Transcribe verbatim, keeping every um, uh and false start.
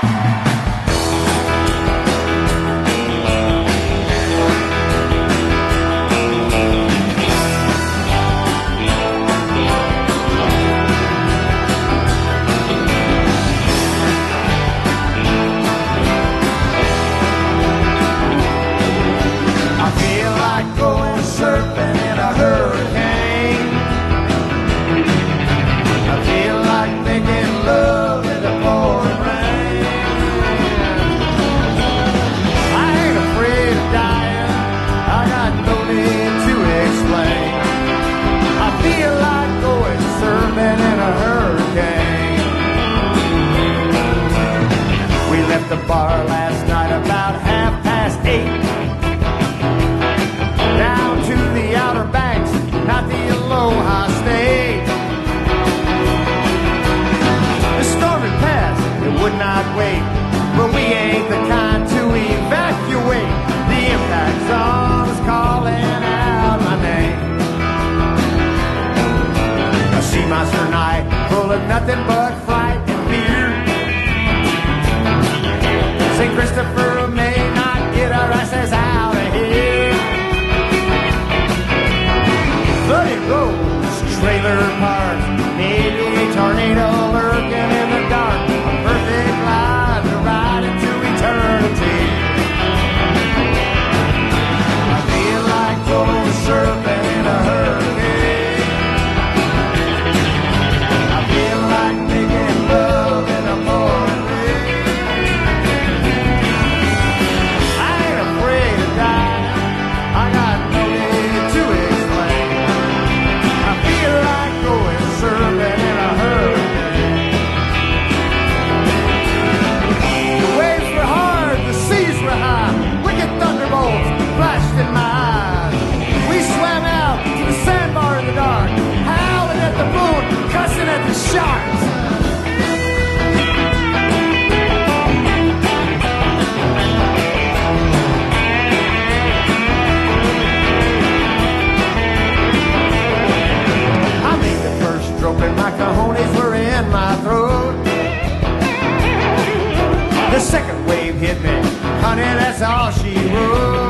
The bar last night about half past eight. Down to the Outer Banks, not the Aloha State. The storm had passed, it would not wait, but we ain't the kind to evacuate. The impact zone is calling out my name. A sea monster night full of nothing but fright and fear. Saint Christopher may not get our asses out of here. Bloody Rose Trailer Park, maybe a tornado lurking in the dark. A perfect line to ride into eternity. I feel like going surfing in a hurricane. I feel like making love in a pouring rain. I got no need to explain. I feel like going surfing in a hurricane. The waves were hard, the seas were high. Wicked thunderbolts flashed in my eyes. We swam out to the sandbar in the dark, howling at the moon, cussing at the sharks. And my cojones were in my throat. The second wave hit me, honey, that's all she wrote.